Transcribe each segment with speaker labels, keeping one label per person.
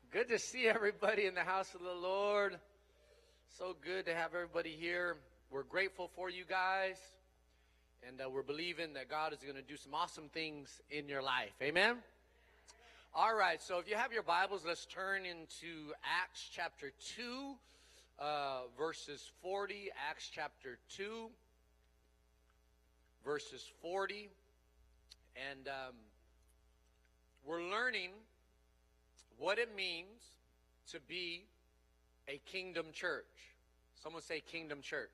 Speaker 1: Good to see everybody in the house of the Lord. So good to have everybody here. We're grateful for you guys, and we're believing that God is going to do some awesome things in your life. Amen? All right, so if you have your Bibles, let's turn into Acts chapter 2, verses 40. Acts chapter 2, verses 40. And we're learning what it means to be a kingdom church. Someone say kingdom church.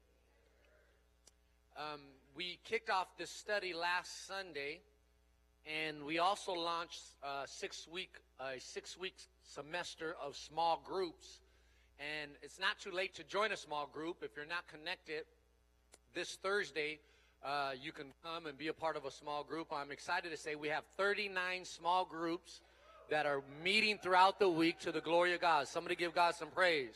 Speaker 1: We kicked off this study last Sunday, and we also launched a six-week semester of small groups. And it's not too late to join a small group. If you're not connected, this Thursday, you can come and be a part of a small group. I'm excited to say we have 39 small groups that are meeting throughout the week to the glory of God. Somebody give God some praise.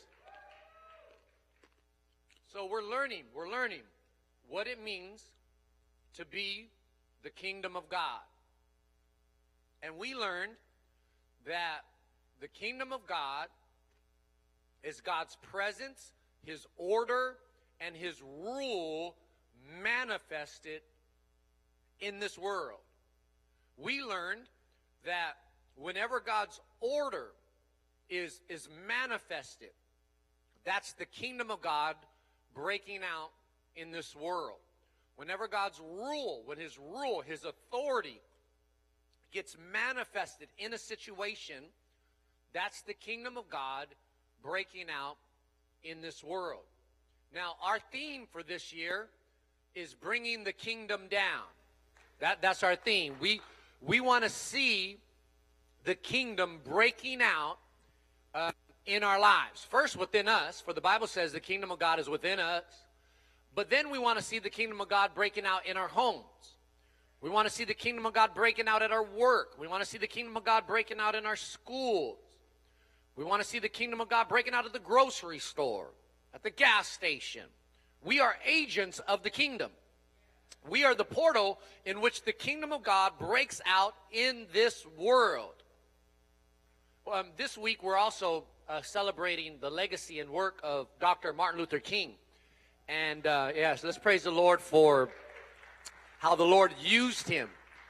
Speaker 1: So we're learning what it means to be the kingdom of God. And we learned that the kingdom of God is God's presence, His order, and His rule manifested in this world. We learned that whenever God's order is manifested, that's the kingdom of God breaking out in this world. Whenever God's rule, His authority gets manifested in a situation, that's the kingdom of God breaking out in this world. Now, our theme for this year is bringing the kingdom down. That's our theme. We want to see the kingdom breaking out in our lives. First, within us, for the Bible says the kingdom of God is within us. But then we want to see the kingdom of God breaking out in our homes. We want to see the kingdom of God breaking out at our work. We want to see the kingdom of God breaking out in our schools. We want to see the kingdom of God breaking out at the grocery store, at the gas station. We are agents of the kingdom. We are the portal in which the kingdom of God breaks out in this world. This week, we're also celebrating the legacy and work of Dr. Martin Luther King. And yes, let's praise the Lord for how the Lord used him.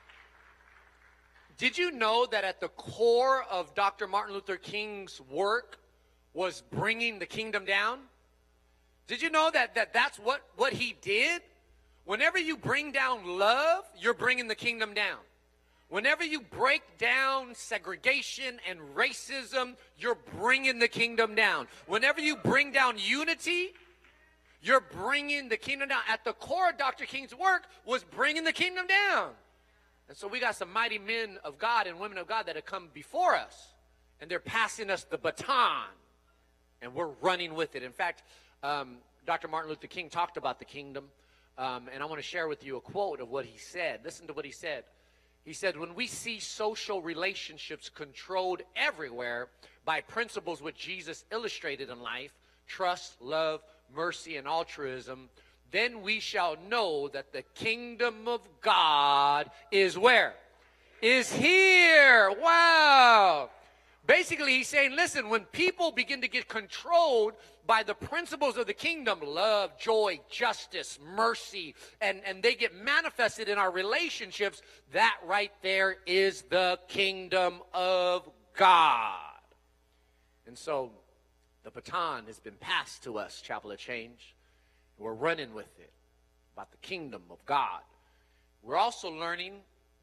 Speaker 1: Did you know that at the core of Dr. Martin Luther King's work was bringing the kingdom down? Did you know that that's what he did? Whenever you bring down love, you're bringing the kingdom down. Whenever you break down segregation and racism, you're bringing the kingdom down. Whenever you bring down unity, you're bringing the kingdom down. At the core of Dr. King's work was bringing the kingdom down. And so we got some mighty men of God and women of God that have come before us, and they're passing us the baton, and we're running with it. In fact, Dr. Martin Luther King talked about the kingdom, and I want to share with you a quote of what he said. Listen to what he said. He said, when we see social relationships controlled everywhere by principles which Jesus illustrated in life, trust, love, mercy, and altruism, then we shall know that the kingdom of God is where? Is here. Wow. Basically, he's saying, listen, when people begin to get controlled by the principles of the kingdom, love, joy, justice, mercy, and they get manifested in our relationships, that right there is the kingdom of God. And so the baton has been passed to us, Chapel of Change. We're running with it, about the kingdom of God. We're also learning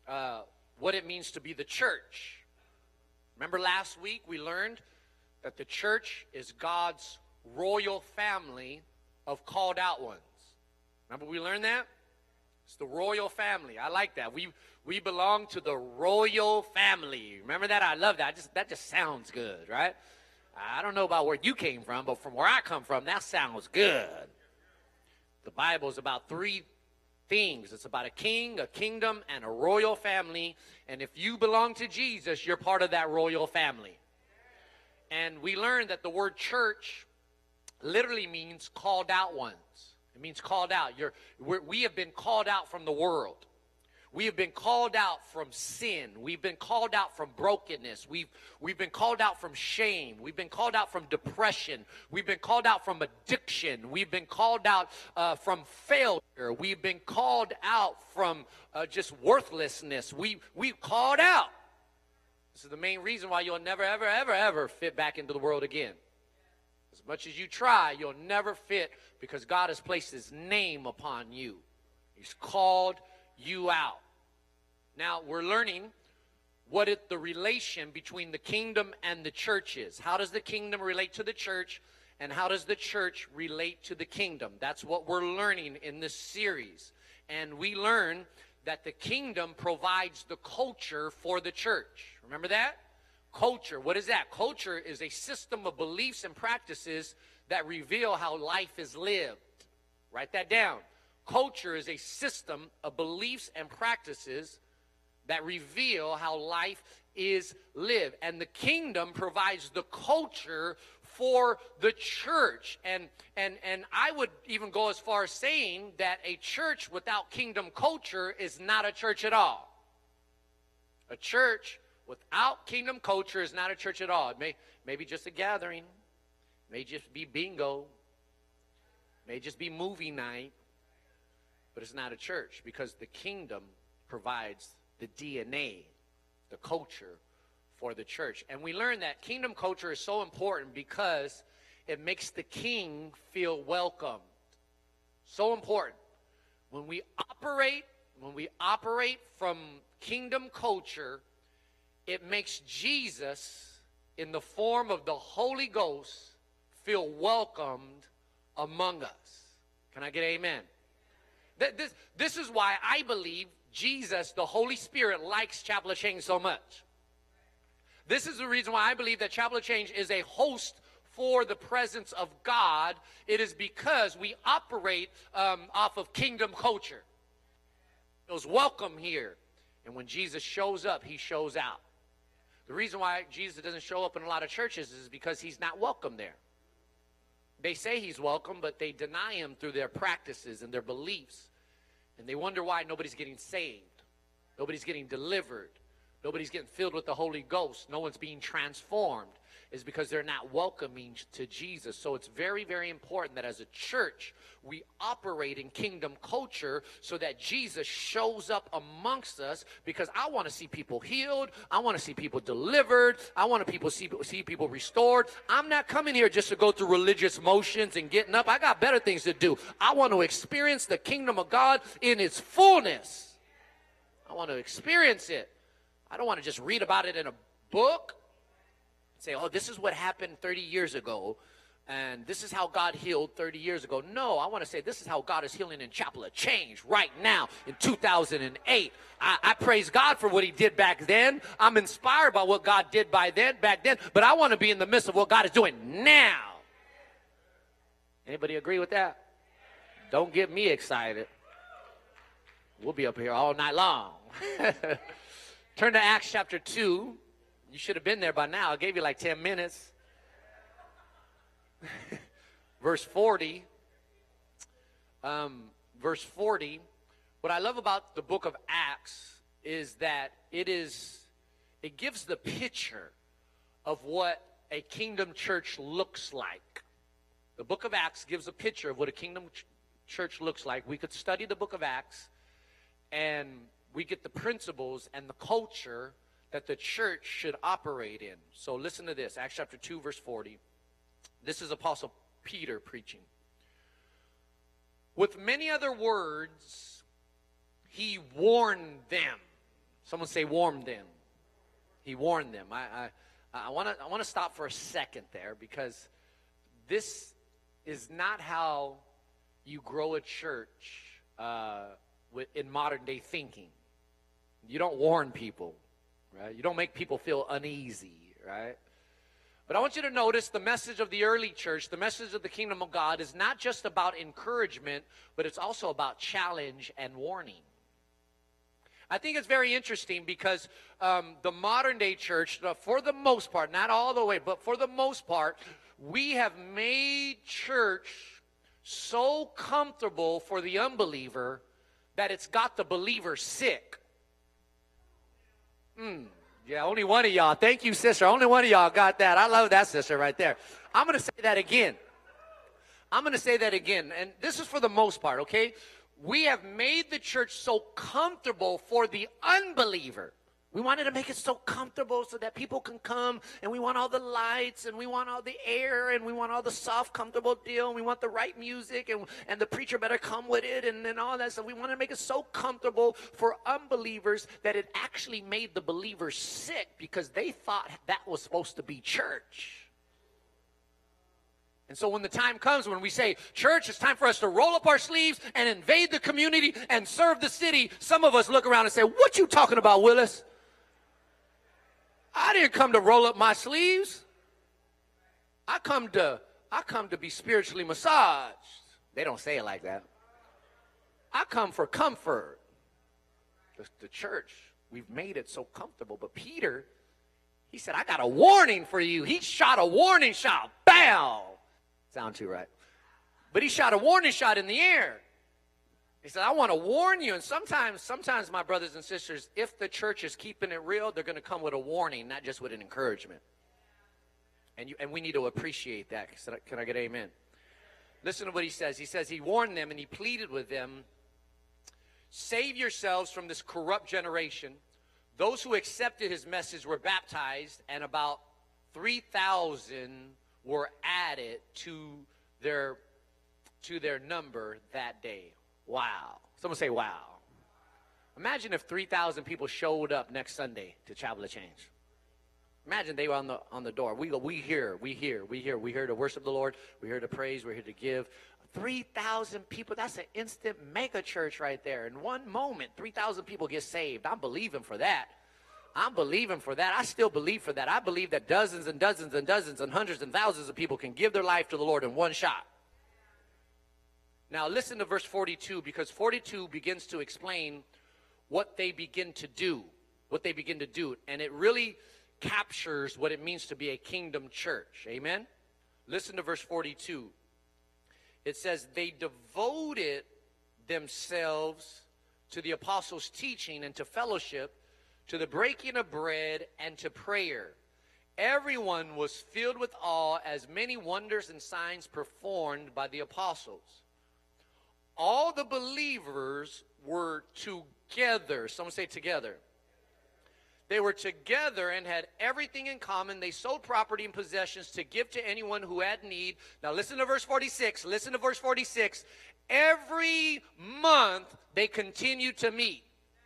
Speaker 1: what it means to be the church. Remember last week we learned that the church is God's royal family of called out ones. Remember we learned that? It's the royal family. I like that. We belong to the royal family. Remember that? I love that. That just sounds good, right? I don't know about where you came from, but from where I come from, that sounds good. The Bible is about three things. It's about a king, a kingdom, and a royal family. And if you belong to Jesus, you're part of that royal family. And we learned that the word church literally means called out ones. It means called out. We have been called out from the world. We have been called out from sin. We've been called out from brokenness. We've been called out from shame. We've been called out from depression. We've been called out from addiction. We've been called out from failure. We've been called out from just worthlessness. We've called out. This is the main reason why you'll never, ever, ever, ever fit back into the world again. As much as you try, you'll never fit because God has placed his name upon you. He's called you out. Now, we're learning what the relation between the kingdom and the church is. How does the kingdom relate to the church, and how does the church relate to the kingdom? That's what we're learning in this series. And we learn that the kingdom provides the culture for the church. Remember that? Culture. What is that? Culture is a system of beliefs and practices that reveal how life is lived. Write that down. Culture is a system of beliefs and practices that reveal how life is lived. And the kingdom provides the culture for the church. And I would even go as far as saying that a church without kingdom culture is not a church at all. A church without kingdom culture is not a church at all. It may be just a gathering. It may just be bingo. It may just be movie night. But it's not a church because the kingdom provides the DNA, the culture for the church. And we learn that kingdom culture is so important because it makes the king feel welcomed. So important. When we operate from kingdom culture, it makes Jesus in the form of the Holy Ghost feel welcomed among us. Can I get an amen? This is why I believe Jesus, the Holy Spirit, likes Chapel of Change so much. This is the reason why I believe that Chapel of Change is a host for the presence of God. It is because we operate off of kingdom culture. It was welcome here. And when Jesus shows up, he shows out. The reason why Jesus doesn't show up in a lot of churches is because he's not welcome there. They say he's welcome, but they deny him through their practices and their beliefs. And they wonder why nobody's getting saved. Nobody's getting delivered. Nobody's getting filled with the Holy Ghost. No one's being transformed. Is because they're not welcoming to Jesus. So it's very, very important that as a church, we operate in kingdom culture so that Jesus shows up amongst us, because I want to see people healed. I want to see people delivered. I want to see people restored. I'm not coming here just to go through religious motions and getting up. I got better things to do. I want to experience the kingdom of God in its fullness. I want to experience it. I don't want to just read about it in a book. Say, oh, this is what happened 30 years ago, and this is how God healed 30 years ago. No, I want to say this is how God is healing in Chapel of Change right now in 2008. I praise God for what he did back then. I'm inspired by what God did back then, but I want to be in the midst of what God is doing now. Anybody agree with that? Don't get me excited. We'll be up here all night long. Turn to Acts chapter 2. You should have been there by now. I gave you like 10 minutes. Verse 40. Verse 40. What I love about the book of Acts is that it gives the picture of what a kingdom church looks like. The book of Acts gives a picture of what a kingdom church looks like. We could study the book of Acts, and we get the principles and the culture that the church should operate in. So listen to this, Acts chapter 2, verse 40. This is Apostle Peter preaching. With many other words, he warned them. Someone say warned them. He warned them. I want to stop for a second there, because this is not how you grow a church in modern day thinking. You don't warn people. Right? You don't make people feel uneasy, right? But I want you to notice the message of the early church, the message of the kingdom of God, is not just about encouragement, but it's also about challenge and warning. I think it's very interesting because the modern day church, for the most part, not all the way, but for the most part, we have made church so comfortable for the unbeliever that it's got the believer sick. Yeah, only one of y'all. Thank you, sister. Only one of y'all got that. I love that sister right there. I'm going to say that again. And this is for the most part, okay? We have made the church so comfortable for the unbeliever. We wanted to make it so comfortable so that people can come, and we want all the lights, and we want all the air, and we want all the soft, comfortable deal, and we want the right music, and the preacher better come with it, and all that stuff. We want to make it so comfortable for unbelievers that it actually made the believers sick because they thought that was supposed to be church. And so when the time comes when we say, church, it's time for us to roll up our sleeves and invade the community and serve the city, some of us look around and say, what you talking about, Willis? I didn't come to roll up my sleeves. I come to be spiritually massaged. They don't say it like that. I come for comfort. The church, we've made it so comfortable. But Peter, he said, I got a warning for you. He shot a warning shot. Bam! Sound too right. But he shot a warning shot in the air. He said, I want to warn you. And sometimes, my brothers and sisters, if the church is keeping it real, they're going to come with a warning, not just with an encouragement. And we need to appreciate that. Can I get amen? Listen to what he says. He says he warned them and he pleaded with them, save yourselves from this corrupt generation. Those who accepted his message were baptized, and about 3,000 were added to their number that day. Wow. Someone say, wow. Imagine if 3,000 people showed up next Sunday to Chapel of Change. Imagine they were on the door. We here to worship the Lord. We're here to praise. We're here to give. 3,000 people. That's an instant mega church right there. In one moment, 3,000 people get saved. I'm believing for that. I still believe for that. I believe that dozens and dozens and dozens and hundreds and thousands of people can give their life to the Lord in one shot. Now listen to verse 42, because 42 begins to explain what they begin to do. And it really captures what it means to be a kingdom church. Amen? Listen to verse 42. It says, they devoted themselves to the apostles' teaching and to fellowship, to the breaking of bread and to prayer. Everyone was filled with awe as many wonders and signs performed by the apostles. All the believers were together. Someone say together. They were together and had everything in common. They sold property and possessions to give to anyone who had need. Now listen to verse 46. Every month they continued to meet.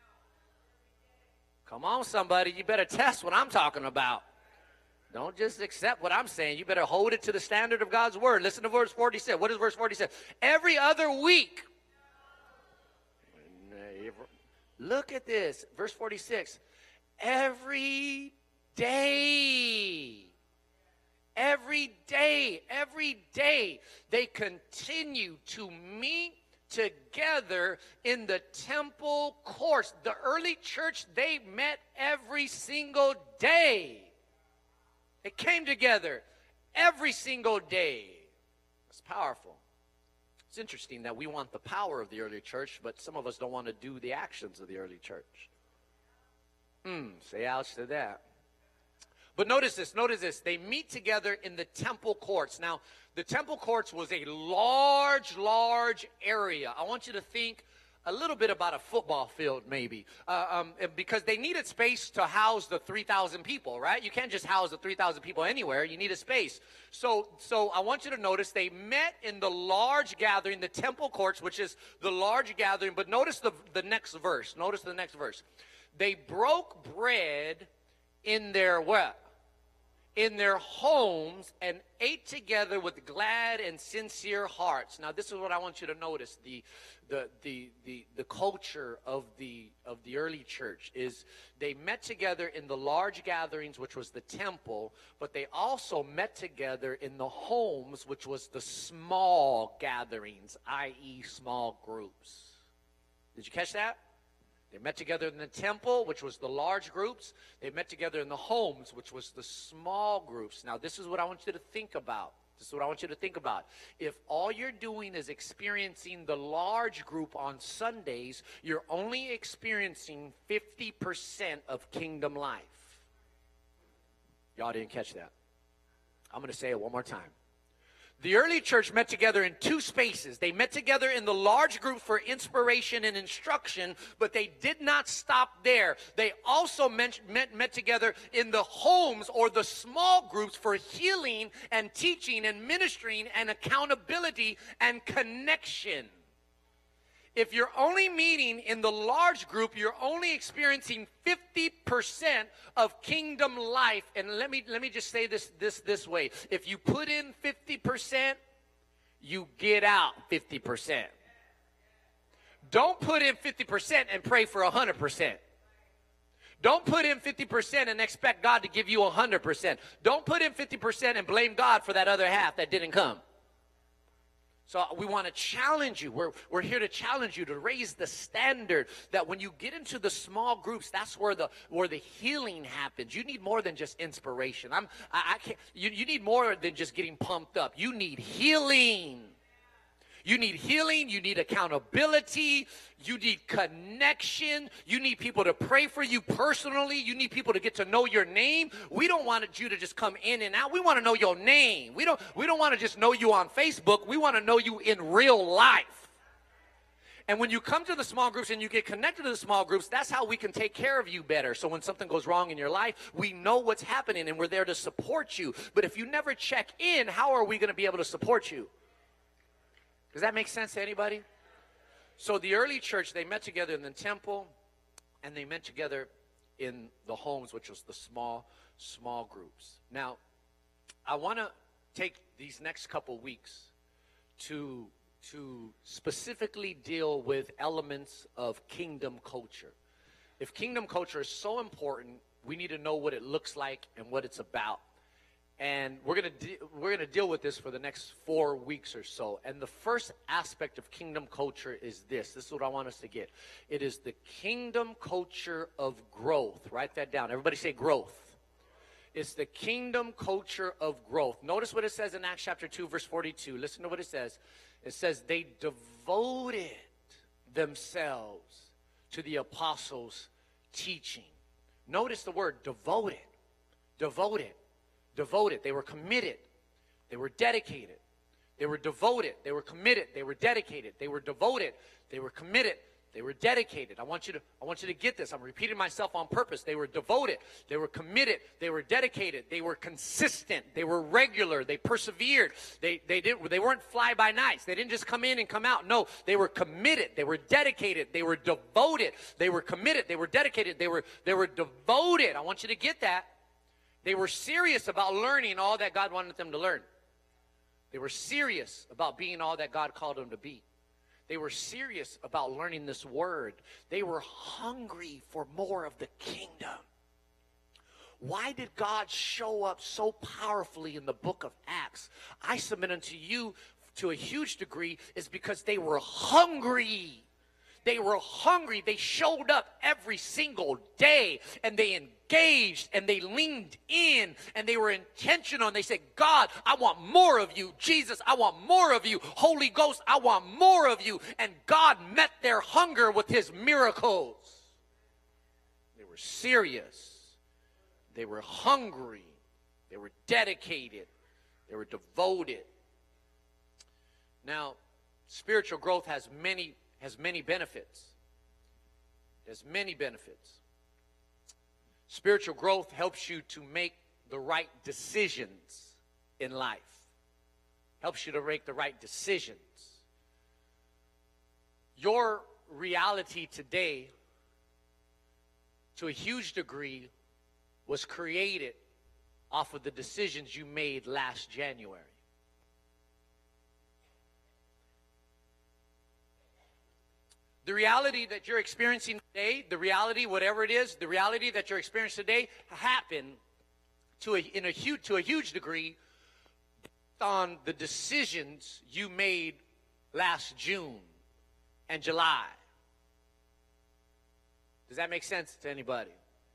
Speaker 1: Come on, somebody. You better test what I'm talking about. Don't just accept what I'm saying. You better hold it to the standard of God's word. Listen to verse 46. What is verse 46? Every other week. Look at this. Verse 46. Every day. Every day. They continue to meet together in the temple courts. The early church, they met every single day. They came together every single day. It's powerful. It's interesting that we want the power of the early church, but some of us don't want to do the actions of the early church. Say ouch to that. But notice this. They meet together in the temple courts. Now, the temple courts was a large area. I want you to think a little bit about a football field, maybe, because they needed space to house the 3,000 people, right? You can't just house the 3,000 people anywhere. You need a space. So I want you to notice they met in the large gathering, the temple courts, which is the large gathering. But notice the next verse. They broke bread in their what? In their homes, and ate together with glad and sincere hearts. Now, this is what I want you to notice. The culture of the early church is they met together in the large gatherings, which was the temple, but they also met together in the homes, which was the small gatherings, i.e. small groups. Did you catch that? They met together in the temple, which was the large groups. They met together in the homes, which was the small groups. Now, this is what I want you to think about. This is what I want you to think about. If all you're doing is experiencing the large group on Sundays, you're only experiencing 50% of kingdom life. Y'all didn't catch that. I'm going to say it one more time. The early church met together in two spaces. They met together in the large group for inspiration and instruction, but they did not stop there. They also met together in the homes or the small groups for healing and teaching and ministering and accountability and connection. If you're only meeting in the large group, you're only experiencing 50% of kingdom life. And let me just say this way. If you put in 50%, you get out 50%. Don't put in 50% and pray for 100%. Don't put in 50% and expect God to give you 100%. Don't put in 50% and blame God for that other half that didn't come. So we want to challenge you. We're here to challenge you to raise the standard that when you get into the small groups, that's where the healing happens. You need more than just inspiration. You need more than just getting pumped up. You need healing. You need healing. You need accountability. You need connection. You need people to pray for you personally. You need people to get to know your name. We don't want you to just come in and out. We want to know your name. We don't want to just know you on Facebook. We want to know you in real life. And when you come to the small groups and you get connected to the small groups, that's how we can take care of you better. So when something goes wrong in your life, we know what's happening and we're there to support you. But if you never check in, how are we going to be able to support you? Does that make sense to anybody? So the early church, they met together in the temple, and they met together in the homes, which was the small groups. Now, I want to take these next couple weeks to specifically deal with elements of kingdom culture. If kingdom culture is so important, we need to know what it looks like and what it's about. And we're gonna deal with this for the next 4 weeks or so. And the first aspect of kingdom culture is this. This is what I want us to get. It is the kingdom culture of growth. Write that down. Everybody say growth. It's the kingdom culture of growth. Notice what it says in Acts chapter 2, verse 42. Listen to what it says. It says, they devoted themselves to the apostles' teaching. Notice the word devoted. Devoted. Devoted. They were committed. They were dedicated. They were devoted. They were committed. They were dedicated. They were devoted. They were committed. They were dedicated. I want you to get this. I'm repeating myself on purpose. They were devoted. They were committed. They were dedicated. They were consistent. They were regular. They persevered. They weren't fly by nights. They didn't just come in and come out. No, they were committed. They were dedicated. They were devoted. They were committed. They were dedicated. They were devoted. I want you to get that. They were serious about learning all that God wanted them to learn. They were serious about being all that God called them to be. They were serious about learning this word. They were hungry for more of the kingdom. Why did God show up so powerfully in the book of Acts? I submit unto you to a huge degree is because they were hungry. They were hungry. They showed up every single day, and they engaged, and they leaned in, and they were intentional, and they said, God, I want more of you. Jesus, I want more of you. Holy Ghost, I want more of you. And God met their hunger with his miracles. They were serious. They were hungry. They were dedicated. They were devoted. Now, spiritual growth has many benefits. There's many benefits. Spiritual growth helps you to make the right decisions in life. Helps you to make the right decisions. Your reality today, to a huge degree, was created off of the decisions you made last January. The reality that you're experiencing today, the reality, whatever it is, the reality that you're experiencing today happened to a huge degree on the decisions you made last June and July. Does that make sense to anybody?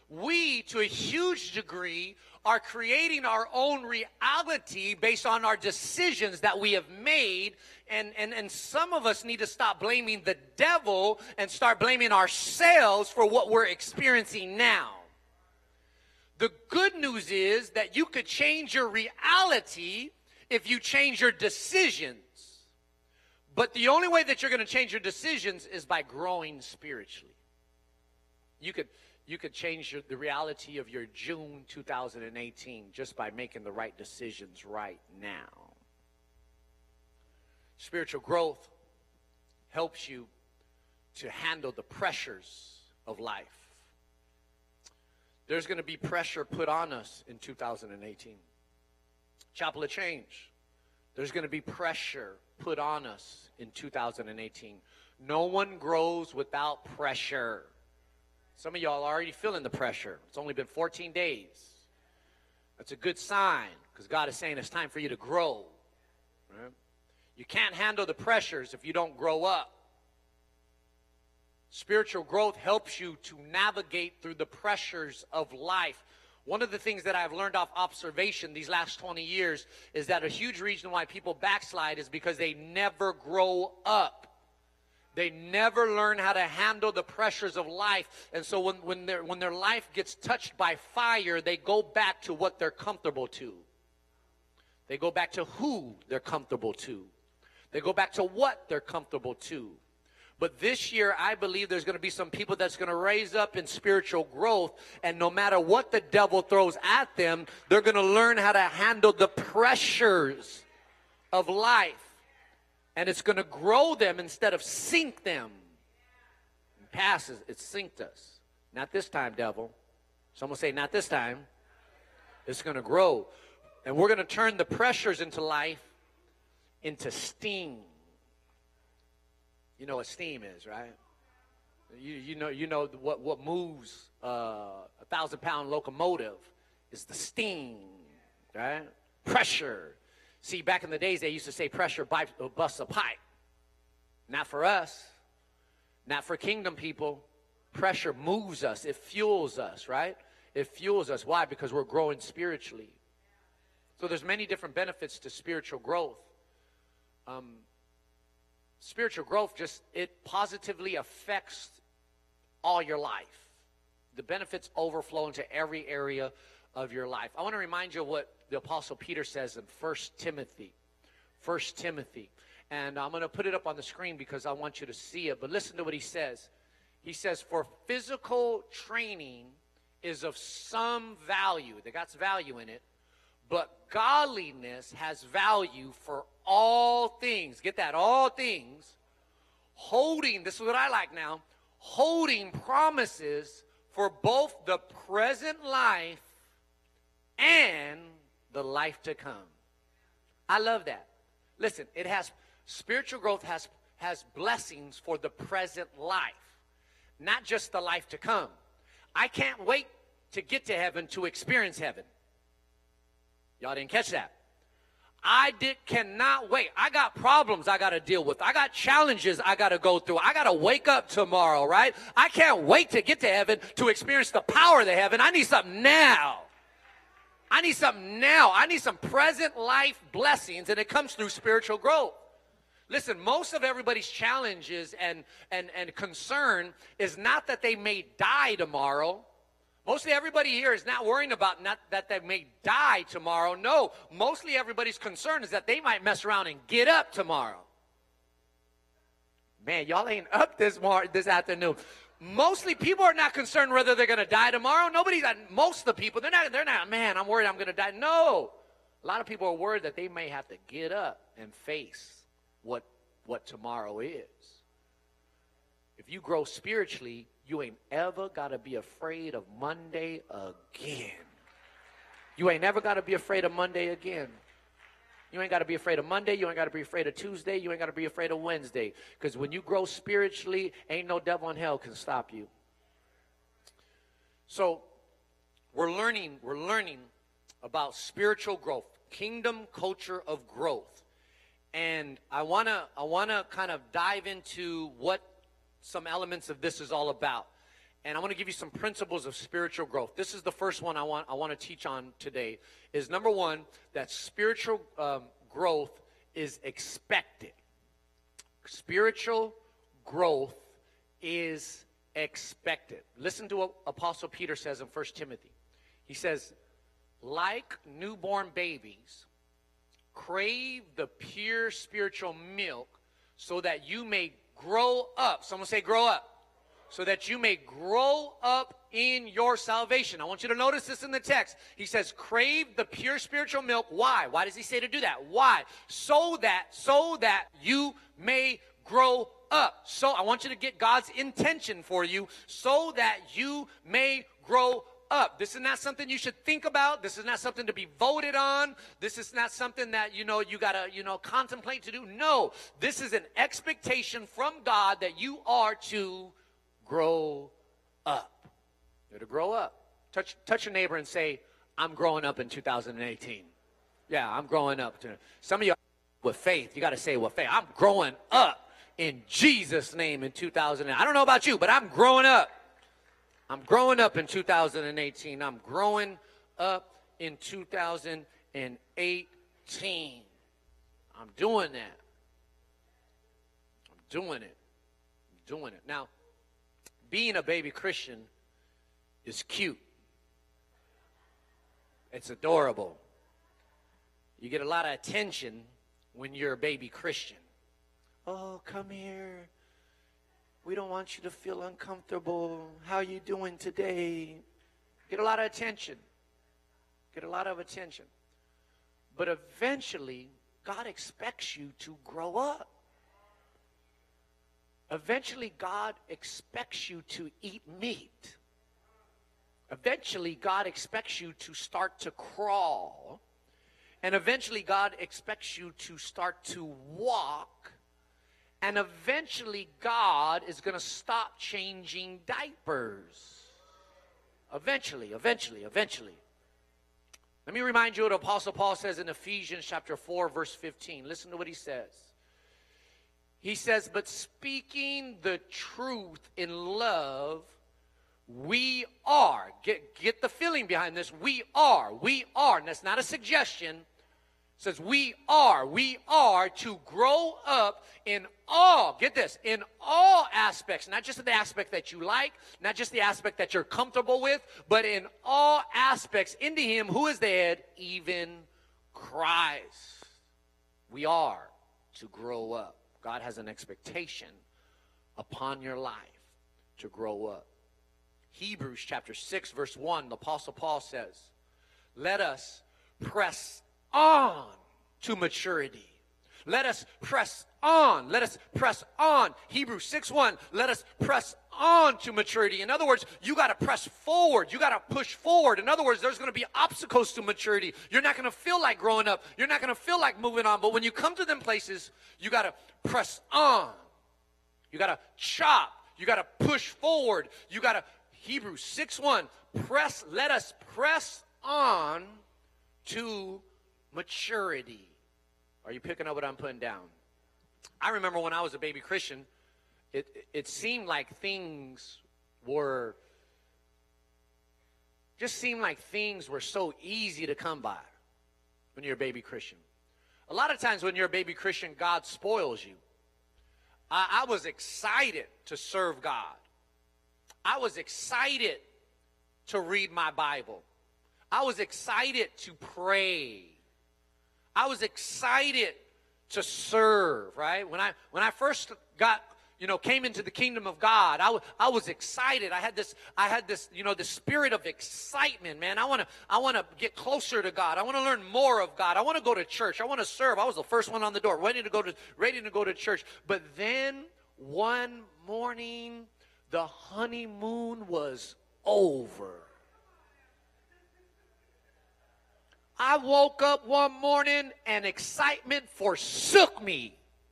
Speaker 1: we, to a huge degree, are creating our own reality based on our decisions that we have made. And some of us need to stop blaming the devil and start blaming ourselves for what we're experiencing now. The good news is that you could change your reality if you change your decisions. But the only way that you're going to change your decisions is by growing spiritually. You could change the reality of your June 2018 just by making the right decisions right now. Spiritual growth helps you to handle the pressures of life. There's going to be pressure put on us in 2018. Chapel of Change, there's going to be pressure put on us in 2018. No one grows without pressure. Some of y'all are already feeling the pressure. It's only been 14 days. That's a good sign, because God is saying it's time for you to grow. Right? You can't handle the pressures if you don't grow up. Spiritual growth helps you to navigate through the pressures of life. One of the things that I've learned off observation these last 20 years is that a huge reason why people backslide is because they never grow up. They never learn how to handle the pressures of life. And so when their life gets touched by fire, they go back to what they're comfortable to. They go back to who they're comfortable to. They go back to what they're comfortable to. But this year, I believe there's going to be some people that's going to raise up in spiritual growth, and no matter what the devil throws at them, they're going to learn how to handle the pressures of life. And it's going to grow them instead of sink them. It sinked us. Not this time, devil. Someone say, not this time. It's going to grow. And we're going to turn the pressures into life into steam. You know what steam is, right? You know what moves a 1,000-pound locomotive is the steam, right? Pressure. See, back in the days, they used to say pressure busts a pipe. Not for us. Not for kingdom people. Pressure moves us. It fuels us, right? It fuels us. Why? Because we're growing spiritually. So there's many different benefits to spiritual growth. Spiritual growth it positively affects all your life. The benefits overflow into every area of your life. I want to remind you of what the Apostle Peter says in 1 Timothy. 1 Timothy. And I'm going to put it up on the screen because I want you to see it. But listen to what he says. He says, for physical training is of some value. That got value in it. But godliness has value for all things. Get that? All things. Holding, this is what I like now, holding promises for both the present life and the life to come. I love that. Listen, spiritual growth has blessings for the present life, not just the life to come. I can't wait to get to heaven to experience heaven. Y'all didn't catch that. Cannot wait. I got problems I got to deal with. I got challenges I got to go through. I got to wake up tomorrow, right? I can't wait to get to heaven to experience the power of the heaven. I need something now. I need something now. I need some present life blessings, and it comes through spiritual growth. Listen, most of everybody's challenges and concern is not that they may die tomorrow. Mostly everybody here is not worrying about not that they may die tomorrow. No, mostly everybody's concern is that they might mess around and get up tomorrow. Man, y'all ain't up this afternoon. Mostly people are not concerned whether they're going to die tomorrow. Most of the people, they're not, man, I'm worried I'm going to die. No. A lot of people are worried that they may have to get up and face what tomorrow is. If you grow spiritually, you ain't ever got to be afraid of Monday again. You ain't never got to be afraid of Monday again. You ain't got to be afraid of Monday. You ain't got to be afraid of Tuesday. You ain't got to be afraid of Wednesday. Because when you grow spiritually, ain't no devil in hell can stop you. So we're learning about spiritual growth, kingdom culture of growth. And I wanna kind of dive into what some elements of this is all about. and I want to give you some principles of spiritual growth. This is the first one I want to teach on today. Is number one, that spiritual growth is expected. Spiritual growth is expected. Listen to what Apostle Peter says in 1 Timothy. He says, like newborn babies, crave the pure spiritual milk so that you may grow up. Someone say grow up. So that you may grow up in your salvation. I want you to notice this in the text. He says, crave the pure spiritual milk. Why? Why does he say to do that? Why? So that you may grow up. So I want you to get God's intention for you, so that you may grow up. This is not something you should think about. This is not something to be voted on. This is not something that, you got to, contemplate to do. No, this is an expectation from God that you are to grow up. You're to grow up. Touch your neighbor and say, I'm growing up in 2018. Yeah, I'm growing up. Some of you with faith, you got to say with faith, I'm growing up in Jesus' name in 2018. I don't know about you, but I'm growing up. I'm growing up in 2018. I'm growing up in 2018. I'm doing that. I'm doing it. I'm doing it. Now, being a baby Christian is cute. It's adorable. You get a lot of attention when you're a baby Christian. Oh, come here. We don't want you to feel uncomfortable. How are you doing today? Get a lot of attention. Get a lot of attention. But eventually, God expects you to grow up. Eventually, God expects you to eat meat. Eventually, God expects you to start to crawl. And eventually, God expects you to start to walk. And eventually, God is going to stop changing diapers. Eventually. Let me remind you what Apostle Paul says in Ephesians chapter 4, verse 15. Listen to what he says. He says, but speaking the truth in love, we are. Get the feeling behind this. We are. And that's not a suggestion. It says we are to grow up in all, get this, in all aspects, not just the aspect that you like, not just the aspect that you're comfortable with, but in all aspects into him who is the head, even Christ. We are to grow up. God has an expectation upon your life to grow up. Hebrews chapter 6, verse 1, the Apostle Paul says, let us press on to maturity. Let us press on. Let us press on. Hebrews 6:1. Let us press on to maturity. In other words, you got to press forward. You got to push forward. In other words, there's going to be obstacles to maturity. You're not going to feel like growing up. You're not going to feel like moving on. But when you come to them places, you got to press on. You got to chop. You got to push forward. You got to, Hebrews 6:1. Let us press on to maturity. Are you picking up what I'm putting down? I remember when I was a baby Christian, it seemed like things were so easy to come by when you're a baby Christian. A lot of times when you're a baby Christian, God spoils you. I was excited to serve God. I was excited to read my Bible. I was excited to pray. I was excited to serve, right? When I first came into the kingdom of God, I was excited. I had this, the spirit of excitement, man. I want to get closer to God. I want to learn more of God. I want to go to church. I want to serve. I was the first one on the door, ready to go to church. But then one morning, the honeymoon was over. I woke up one morning and excitement forsook me.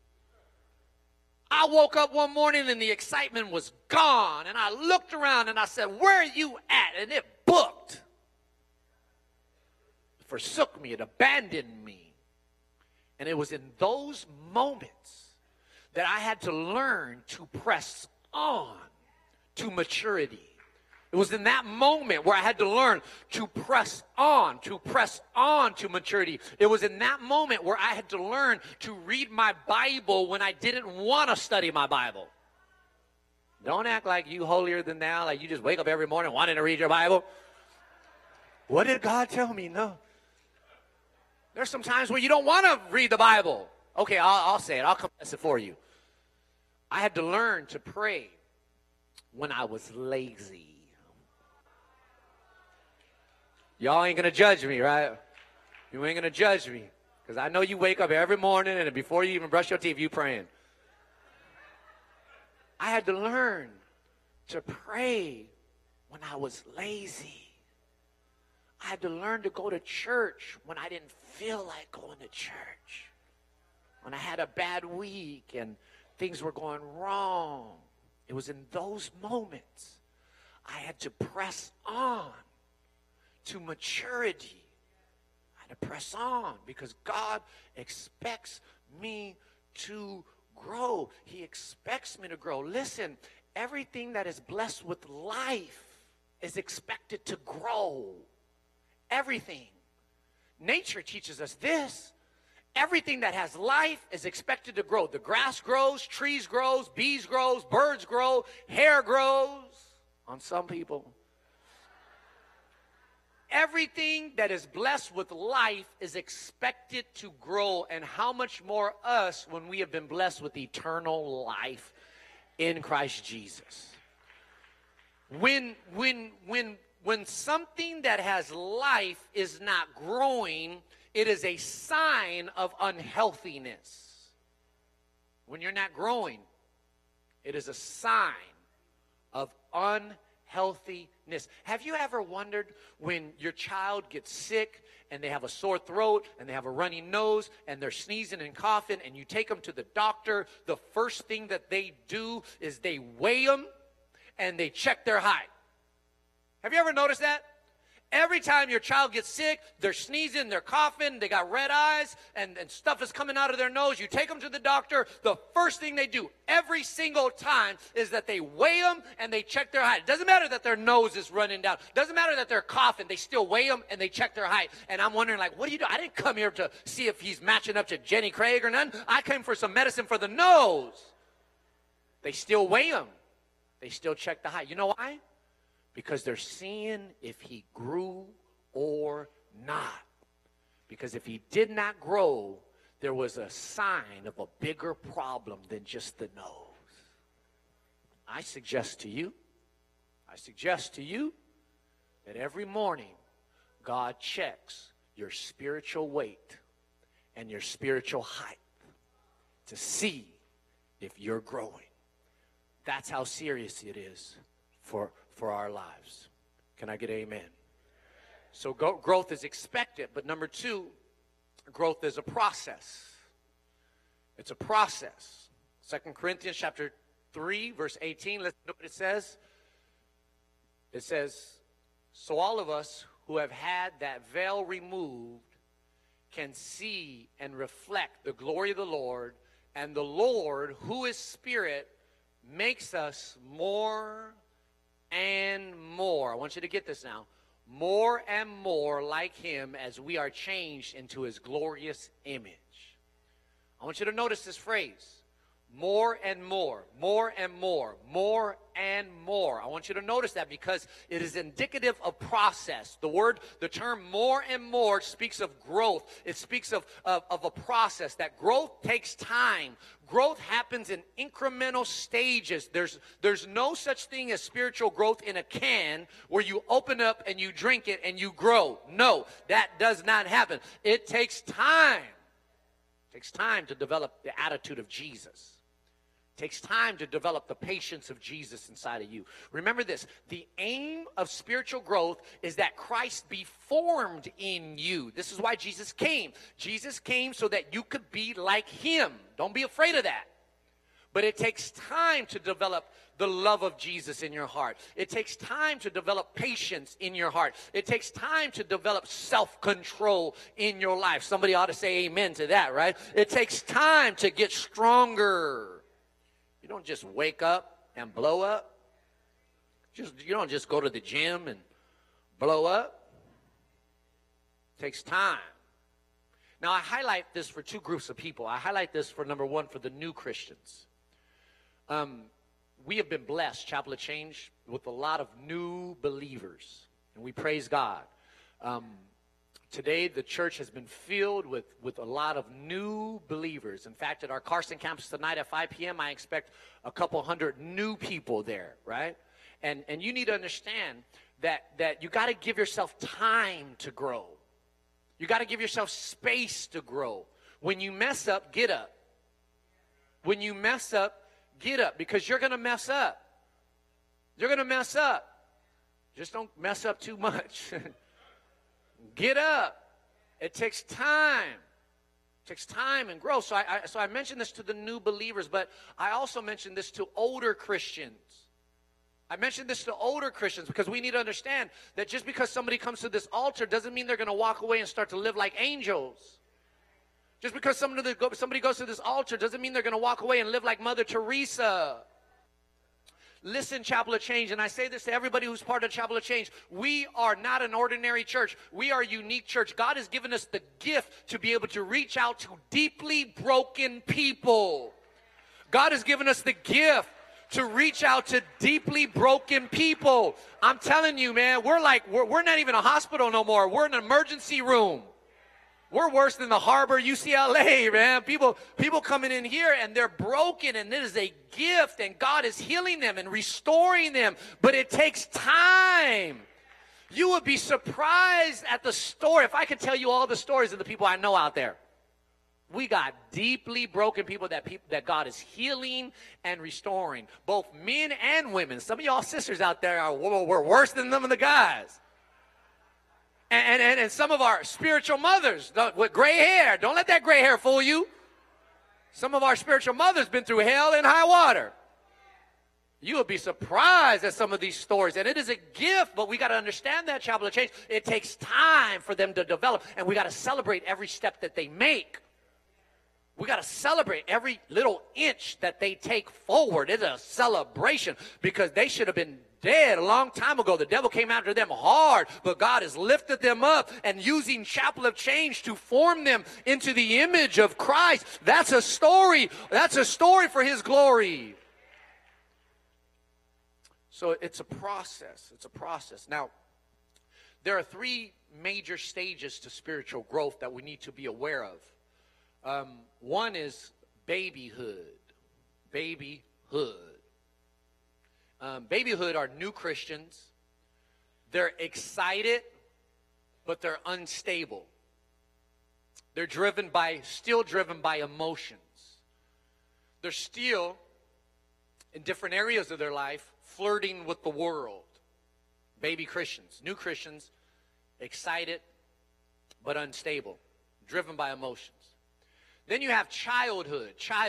Speaker 1: I woke up one morning and the excitement was gone. And I looked around and I said, where are you at? And it booked. It forsook me. It abandoned me. And it was in those moments that I had to learn to press on to maturity. It was in that moment where I had to learn to press on to maturity. It was in that moment where I had to learn to read my Bible when I didn't want to study my Bible. Don't act like you holier than thou, like you just wake up every morning wanting to read your Bible. What did God tell me? No. There's some times where you don't want to read the Bible. Okay, I'll say it. I'll confess it for you. I had to learn to pray when I was lazy. Y'all ain't going to judge me, right? You ain't going to judge me. Because I know you wake up every morning and before you even brush your teeth, you praying. I had to learn to pray when I was lazy. I had to learn to go to church when I didn't feel like going to church. When I had a bad week and things were going wrong. It was in those moments I had to press on to maturity. I had to press on because God expects me to grow. He expects me to grow. Listen, everything that is blessed with life is expected to grow. Everything. Nature teaches us this. Everything that has life is expected to grow. The grass grows, trees grows, bees grows, birds grow, hair grows on some people. Everything that is blessed with life is expected to grow, and how much more us when we have been blessed with eternal life in Christ Jesus. When something that has life is not growing, it is a sign of unhealthiness. When you're not growing, it is a sign of unhealthiness. Have you ever wondered when your child gets sick and they have a sore throat and they have a runny nose and they're sneezing and coughing and you take them to the doctor, the first thing that they do is they weigh them and they check their height? Have you ever noticed that? Every time your child gets sick, they're sneezing, they're coughing, they got red eyes, and stuff is coming out of their nose. You take them to the doctor. The first thing they do every single time is that they weigh them and they check their height. It doesn't matter that their nose is running down. It doesn't matter that they're coughing. They still weigh them and they check their height. And I'm wondering, like, what do you do? I didn't come here to see if he's matching up to Jenny Craig or none. I came for some medicine for the nose. They still weigh them. They still check the height. You know why? Because they're seeing if he grew or not. Because if he did not grow, there was a sign of a bigger problem than just the nose. I suggest to you that every morning God checks your spiritual weight and your spiritual height to see if you're growing. That's how serious it is for our lives. Can I get an amen? So growth is expected, but number two, growth is a process. It's a process. 2 Corinthians chapter 3, verse 18, listen to what it says. It says, so all of us who have had that veil removed can see and reflect the glory of the Lord, and the Lord, who is Spirit, makes us more and more. I want you to get this now. More and more like him as we are changed into his glorious image. I want you to notice this phrase. More and more, more and more, more and more. I want you to notice that because it is indicative of process. The term more and more speaks of growth. It speaks of a process. That growth takes time. Growth happens in incremental stages. There's no such thing as spiritual growth in a can where you open up and you drink it and you grow. No, that does not happen. It takes time. It takes time to develop the attitude of Jesus. It takes time to develop the patience of Jesus inside of you. Remember this, the aim of spiritual growth is that Christ be formed in you. This is why Jesus came. Jesus came so that you could be like him. Don't be afraid of that. But it takes time to develop the love of Jesus in your heart. It takes time to develop patience in your heart. It takes time to develop self-control in your life. Somebody ought to say amen to that, right? It takes time to get stronger. You don't just wake up and blow up. You don't just go to the gym and blow up. It takes time. Now, I highlight this for two groups of people. I highlight this for, number one, for the new Christians. We have been blessed, Chapel of Change, with a lot of new believers, and we praise God. Today, the church has been filled with a lot of new believers. In fact, at our Carson campus tonight at 5 p.m., I expect a couple hundred new people there, right? And you need to understand that you got to give yourself time to grow. You got to give yourself space to grow. When you mess up, get up. When you mess up, get up, because you're going to mess up. You're going to mess up. Just don't mess up too much. Get up. It takes time. It takes time and growth. So I mentioned this to the new believers, but I also mentioned this to older Christians. I mentioned this to older Christians because we need to understand that just because somebody comes to this altar doesn't mean they're going to walk away and start to live like angels. Just because somebody goes to this altar doesn't mean they're going to walk away and live like Mother Teresa. Listen, Chapel of Change, and I say this to everybody who's part of Chapel of Change. We are not an ordinary church. We are a unique church. God has given us the gift to be able to reach out to deeply broken people. God has given us the gift to reach out to deeply broken people. I'm telling you, man, we're not even a hospital no more. We're an emergency room. We're worse than the Harbor, UCLA, man. People coming in here and they're broken, and it is a gift, and God is healing them and restoring them. But it takes time. You would be surprised at the story. If I could tell you all the stories of the people I know out there. We got deeply broken people that God is healing and restoring, both men and women. Some of y'all sisters out there we're worse than some of the guys. And some of our spiritual mothers with gray hair. Don't let that gray hair fool you. Some of our spiritual mothers been through hell and high water. You would be surprised at some of these stories. And it is a gift, but we got to understand that, Chapel of Change. It takes time for them to develop, and we got to celebrate every step that they make. We got to celebrate every little inch that they take forward. It's a celebration, because they should have been dead a long time ago. The devil came after them hard, but God has lifted them up and using Chapel of Change to form them into the image of Christ. That's a story. That's a story for his glory. So it's a process. It's a process. Now, there are three major stages to spiritual growth that we need to be aware of. One is babyhood. Babyhood. Babyhood are new Christians. They're excited, but they're unstable. They're still driven by emotions. They're still, in different areas of their life, flirting with the world. Baby Christians, new Christians, excited, but unstable, driven by emotions. Then you have childhood.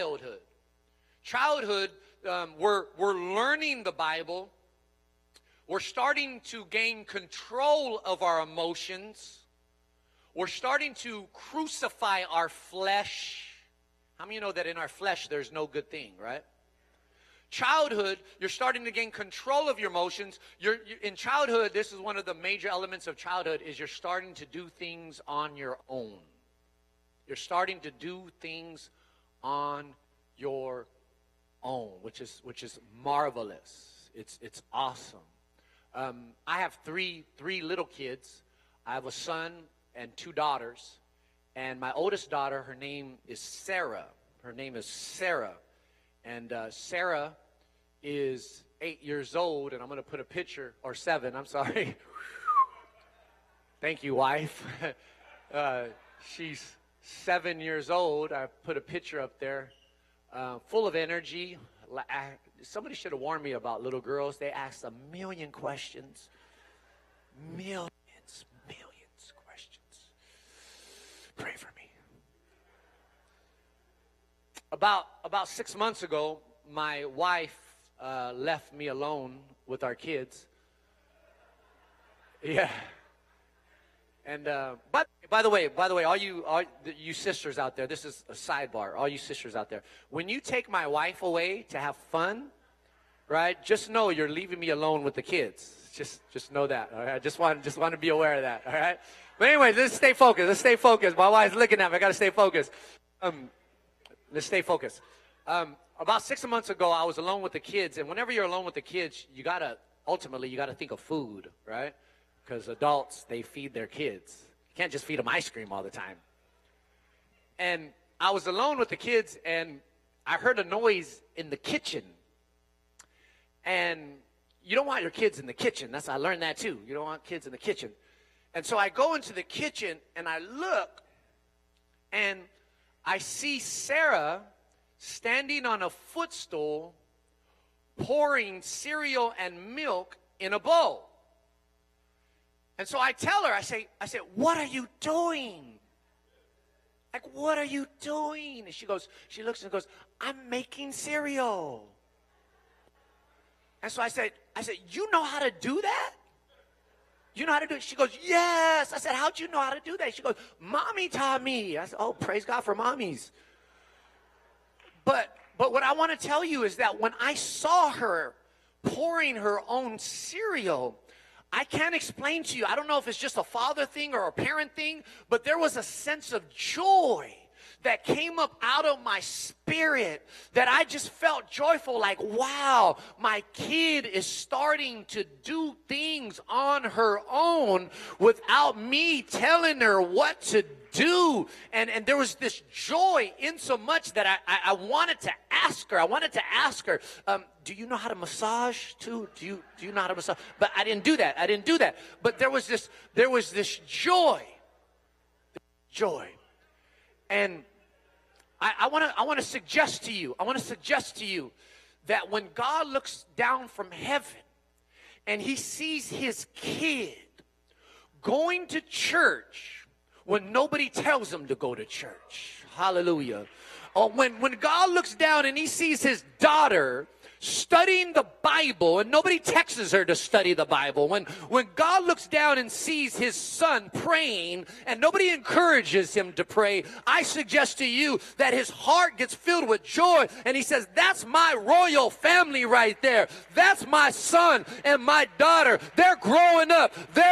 Speaker 1: We're learning the Bible. We're starting to gain control of our emotions. We're starting to crucify our flesh. How many of you know that in our flesh there's no good thing, right? Childhood, you're starting to gain control of your emotions. In childhood, this is one of the major elements of childhood, is you're starting to do things on your own. You're starting to do things on your own, which is marvelous. It's awesome. I have three little kids. I have a son and two daughters, and my oldest daughter, her name is Sarah. And Sarah is 8 years old, and I'm going to put a picture, or 7, I'm sorry. Thank you, wife. She's 7 years old. I put a picture up there, full of energy. Somebody should have warned me about little girls. They ask a million questions. Millions questions. Pray for me. About 6 months ago, my wife left me alone with our kids. Yeah. And by the way, all you sisters out there, this is a sidebar. All you sisters out there, when you take my wife away to have fun, right? Just know you're leaving me alone with the kids. Just know that, all right? Just want to be aware of that, all right? But anyway, let's stay focused. Let's stay focused. My wife's looking at me. I got to stay focused. Let's stay focused. About 6 months ago, I was alone with the kids, and whenever you're alone with the kids, ultimately you gotta think of food, right? Because adults, they feed their kids. You can't just feed them ice cream all the time. And I was alone with the kids, and I heard a noise in the kitchen. And you don't want your kids in the kitchen. I learned that too. You don't want kids in the kitchen. And so I go into the kitchen, and I look, and I see Sarah standing on a footstool, pouring cereal and milk in a bowl. And so I tell her, I say, what are you doing? Like, what are you doing? And she looks and goes, I'm making cereal. And so I said, you know how to do that? You know how to do it? She goes, yes. I said, how'd you know how to do that? She goes, Mommy taught me. I said, oh, praise God for mommies. But what I want to tell you is that when I saw her pouring her own cereal, I can't explain to you. I don't know if it's just a father thing or a parent thing, but there was a sense of joy that came up out of my spirit that I just felt joyful, like, wow, my kid is starting to do things on her own without me telling her what to do. And there was this joy in so much that I wanted to ask her, do you know how to massage too? Do you know how to massage? But I didn't do that. But there was this joy. And I want to suggest to you that when God looks down from heaven and he sees his kid going to church when nobody tells him to go to church, hallelujah, or when God looks down and he sees his daughter studying the Bible and nobody texts her to study the Bible, when God looks down and sees his son praying and nobody encourages him to pray, I suggest to you that his heart gets filled with joy and he says, that's my royal family right there. That's my son and my daughter. They're growing up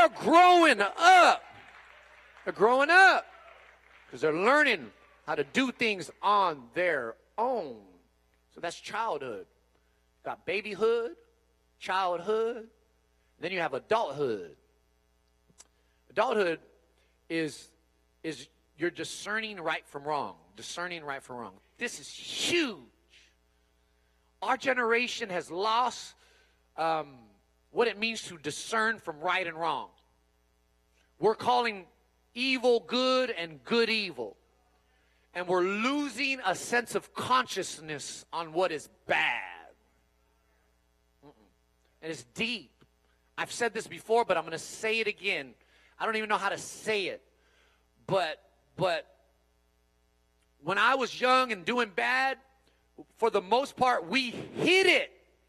Speaker 1: because they're learning how to do things on their own. So that's childhood. Got babyhood, childhood, then you have adulthood. Adulthood is you're discerning right from wrong. This is huge. Our generation has lost what it means to discern from right and wrong. We're calling evil good and good evil. And we're losing a sense of consciousness on what is bad. And it's deep. I've said this before, but I'm going to say it again. I don't even know how to say it. But when I was young and doing bad, for the most part, we hid it.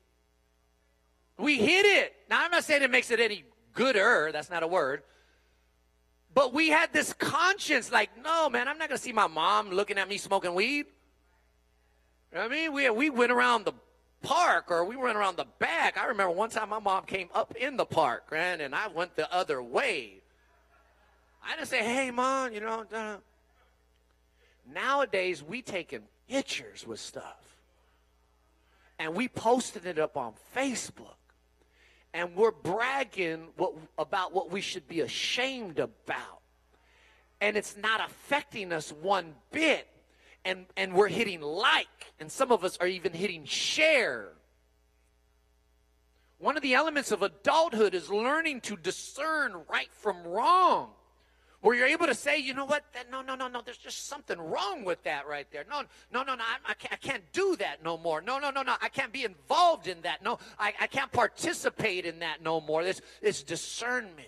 Speaker 1: Now, I'm not saying it makes it any gooder. That's not a word. But we had this conscience like, no, man, I'm not going to see my mom looking at me smoking weed. You know what I mean? We went around the park or we went around the back. I remember one time my mom came up in the park, man, and I went the other way. I didn't say, hey, Mom, you know. Nowadays, we taking pictures with stuff. And we posted it up on Facebook. And we're bragging about what we should be ashamed about. And it's not affecting us one bit. And we're hitting like. And some of us are even hitting share. One of the elements of adulthood is learning to discern right from wrong. Where you're able to say, you know what, no, there's just something wrong with that right there. No, I can't do that no more. No, I can't be involved in that. No, I can't participate in that no more. It's discernment.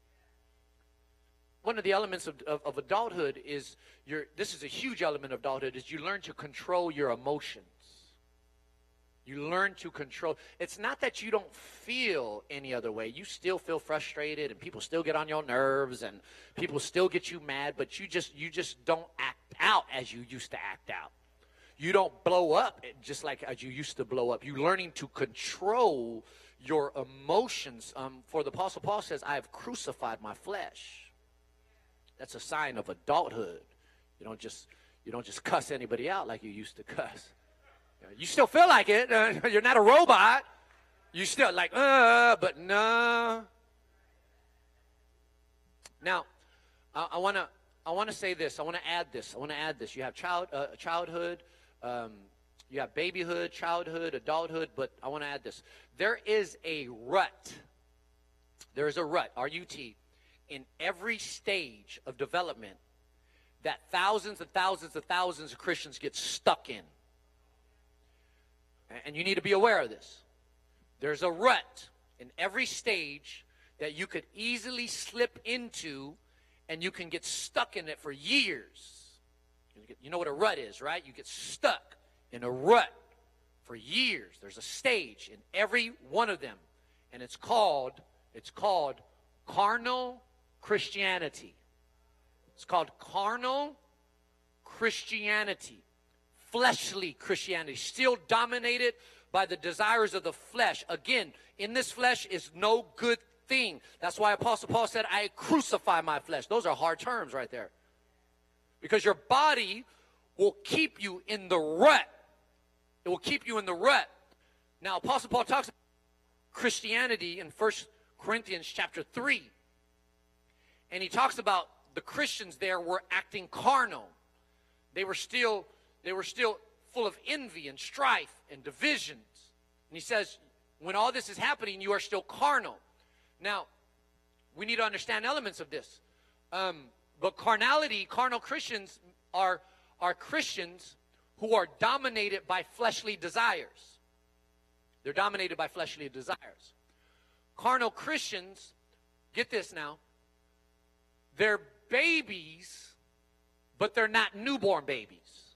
Speaker 1: One of the elements of adulthood is, this is a huge element of adulthood, is you learn to control your emotions. You learn to control. It's not that you don't feel any other way. You still feel frustrated, and people still get on your nerves, and people still get you mad, but you just don't act out as you used to act out. You don't blow up just like as you used to blow up. You're learning to control your emotions. For the Apostle Paul says, I have crucified my flesh. That's a sign of adulthood. You don't just cuss anybody out like you used to cuss. You still feel like it. You're not a robot. You still like, but no. Now, I want to say this. I want to add this. You have childhood. You have babyhood, childhood, adulthood. But I want to add this. There is a rut. There is a rut, R-U-T, in every stage of development that thousands and thousands and thousands of Christians get stuck in. And you need to be aware of this. There's a rut in every stage that you could easily slip into, and you can get stuck in it for years. You know what a rut is, right? You get stuck in a rut for years. There's a stage in every one of them, and it's called carnal Christianity. It's called carnal Christianity, fleshly Christianity, still dominated by the desires of the flesh. Again, in this flesh is no good thing. That's why Apostle Paul said, I crucify my flesh. Those are hard terms right there. Because your body will keep you in the rut. It will keep you in the rut. Now, Apostle Paul talks about Christianity in 1 Corinthians chapter 3. And he talks about the Christians there were acting carnal. They were still full of envy and strife and divisions. And he says, when all this is happening, you are still carnal. Now, we need to understand elements of this. But carnal Christians are Christians who are dominated by fleshly desires. They're dominated by fleshly desires. Carnal Christians, get this now, they're babies, but they're not newborn babies.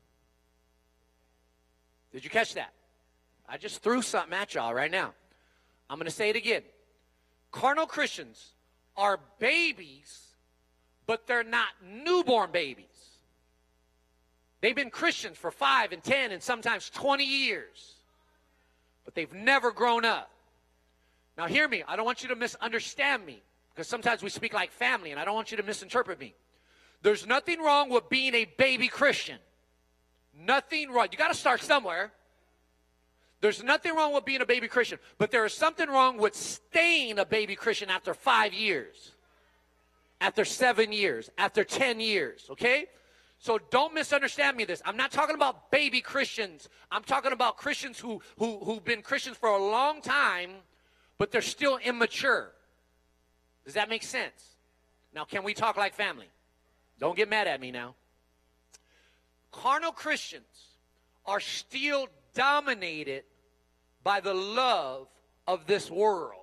Speaker 1: Did you catch that? I just threw something at y'all right now. I'm going to say it again. Carnal Christians are babies, but they're not newborn babies. They've been Christians for 5 and 10 and sometimes 20 years, but they've never grown up. Now hear me. I don't want you to misunderstand me, because sometimes we speak like family, and I don't want you to misinterpret me. There's nothing wrong with being a baby Christian. Nothing wrong. You got to start somewhere. There's nothing wrong with being a baby Christian, but there is something wrong with staying a baby Christian after 5 years, after 7 years, after 10 years, okay? So don't misunderstand me this. I'm not talking about baby Christians. I'm talking about Christians who've been Christians for a long time, but they're still immature. Does that make sense? Now, can we talk like family? Don't get mad at me now. Carnal Christians are still dominated by the love of this world.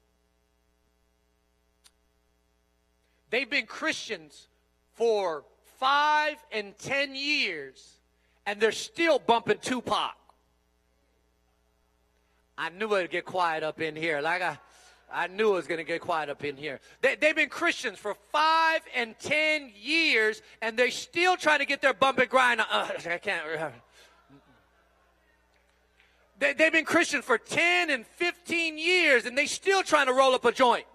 Speaker 1: They've been Christians for 5 and 10 years, and they're still bumping Tupac. I knew it would get quiet up in here. I knew it was going to get quiet up in here. They've been Christians for 5 and 10 years, and they're still trying to get their bump and grind. I can't. They've been Christians for 10 and 15 years, and they still trying to roll up a joint.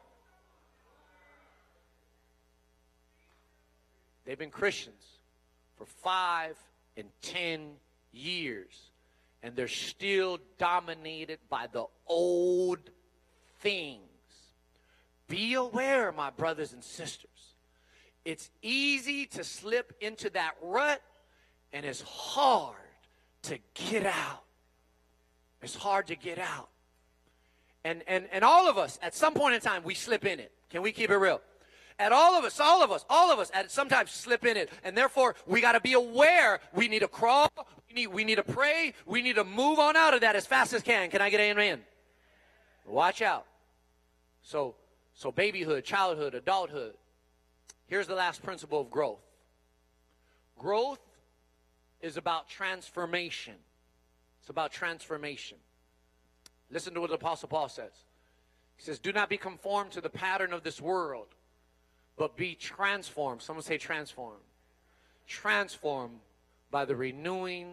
Speaker 1: They've been Christians for 5 and 10 years, and they're still dominated by the old things. Be aware, my brothers and sisters. It's easy to slip into that rut, and it's hard to get out. It's hard to get out. And all of us, at some point in time, we slip in it. Can we keep it real? And all of us at sometimes slip in it. And therefore, we got to be aware. We need to crawl. We need to pray. We need to move on out of that as fast as can. Can I get an amen? Watch out. So babyhood, childhood, adulthood. Here's the last principle of growth. Growth is about transformation. It's about transformation. Listen to what the Apostle Paul says. He says, do not be conformed to the pattern of this world, but be transformed. Someone say transformed. Transformed by the renewing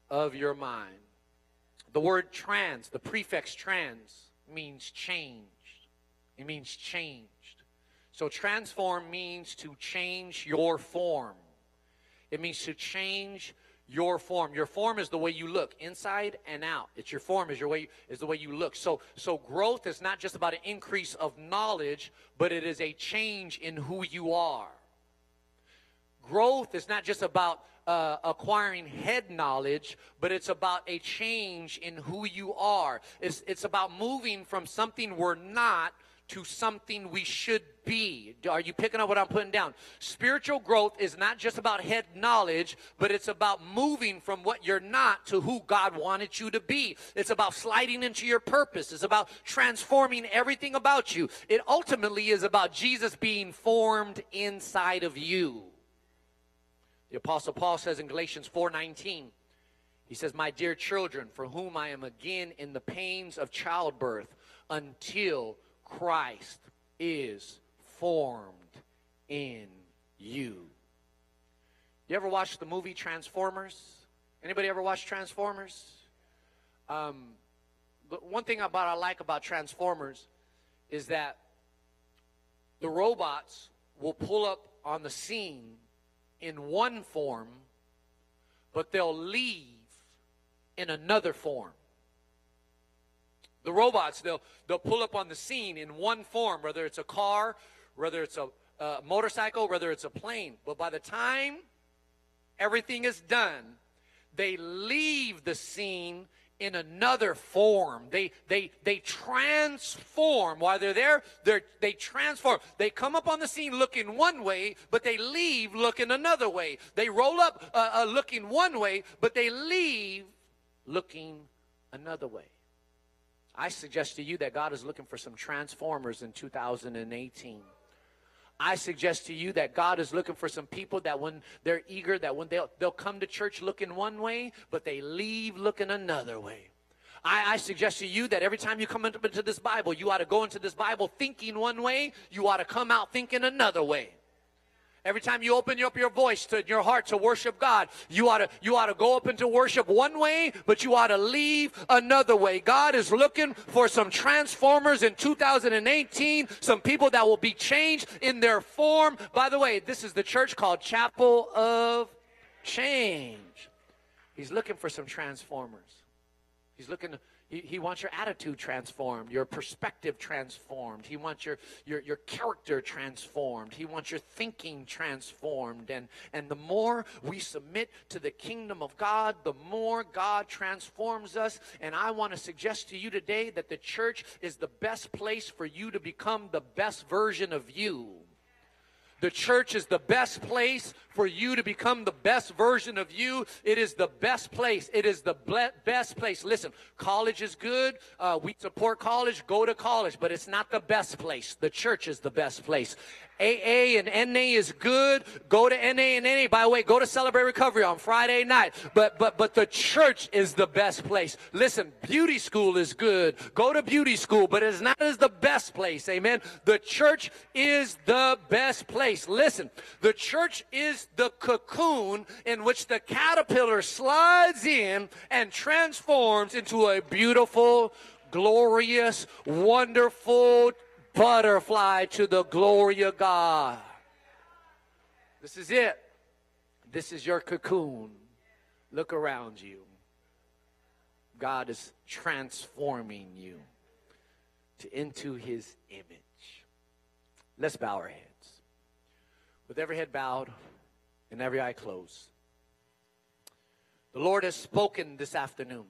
Speaker 1: of your mind. The word trans, the prefix trans, means changed. It means changed. So transform means to change your form. It means to change your form. Your form is the way you look, inside and out. It's your form is the way you look. So growth is not just about an increase of knowledge, but it is a change in who you are. Growth is not just about acquiring head knowledge, but it's about a change in who you are. It's about moving from something we're not to something we should be. Are you picking up what I'm putting down? Spiritual growth is not just about head knowledge, but it's about moving from what you're not to who God wanted you to be. It's about sliding into your purpose. It's about transforming everything about you. It ultimately is about Jesus being formed inside of you. The Apostle Paul says in Galatians 4:19, he says, "My dear children, for whom I am again in the pains of childbirth, until Christ is formed in you." You ever watch the movie Transformers? Anybody ever watch Transformers? The one thing I like about Transformers is that the robots will pull up on the scene in one form, but they'll leave in another form. The robots, they'll pull up on the scene in one form, whether it's a car, whether it's a motorcycle, whether it's a plane. But by the time everything is done, they leave the scene in another form. They transform. While they're there, they transform. They come up on the scene looking one way, but they leave looking another way. They roll up looking one way, but they leave looking another way. I suggest to you that God is looking for some transformers in 2018. I suggest to you that God is looking for some people that when they're eager, that when they'll come to church looking one way, but they leave looking another way. I suggest to you that every time you come into this Bible, you ought to go into this Bible thinking one way, you ought to come out thinking another way. Every time you open up your voice to your heart to worship God, you ought to go up into worship one way, but you ought to leave another way. God is looking for some transformers in 2018, some people that will be changed in their form. By the way, this is the church called Chapel of Change. He's looking for some transformers. He's looking to, he wants your attitude transformed, your perspective transformed. He wants your character transformed. He wants your thinking transformed. And the more we submit to the kingdom of God, the more God transforms us. And I want to suggest to you today that the church is the best place for you to become the best version of you. The church is the best place for you to become the best version of you. It is the best place. It is the best place. Listen, college is good. We support college. Go to college. But it's not the best place. The church is the best place. AA and NA is good. Go to NA and NA. By the way, go to Celebrate Recovery on Friday night. But the church is the best place. Listen, beauty school is good. Go to beauty school, but it's not as the best place. Amen. The church is the best place. Listen, the church is the cocoon in which the caterpillar slides in and transforms into a beautiful, glorious, wonderful butterfly to the glory of God. This is it. This is your cocoon. Look around you. God is transforming you into his image. Let's bow our heads. With every head bowed and every eye closed. The Lord has spoken this afternoon.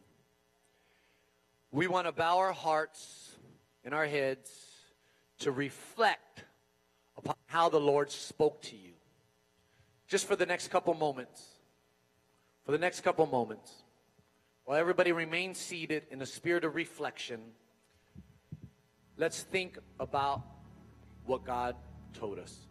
Speaker 1: We want to bow our hearts and our heads to reflect upon how the Lord spoke to you. Just for the next couple moments. For the next couple moments. While everybody remains seated in a spirit of reflection, let's think about what God told us.